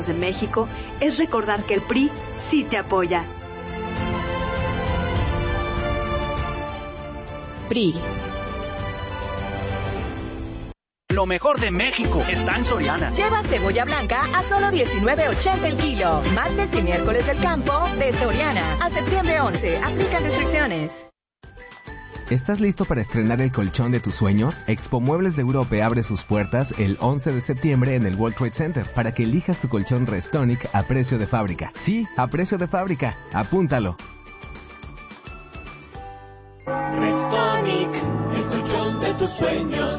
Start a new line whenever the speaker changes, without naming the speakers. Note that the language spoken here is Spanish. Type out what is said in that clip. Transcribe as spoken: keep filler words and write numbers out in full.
de México es recordar que el P R I sí te apoya.
P R I.
Lo mejor de México está en Soriana.
Lleva cebolla blanca a solo diecinueve ochenta el kilo. Martes y miércoles del campo de Soriana. A septiembre once. Aplican restricciones.
¿Estás listo para estrenar el colchón de tus sueños? Expo Muebles de Europe abre sus puertas el once de septiembre en el World Trade Center para que elijas tu colchón Restonic a precio de fábrica. Sí, a precio de fábrica. Apúntalo.
Restonic, el colchón de tus sueños.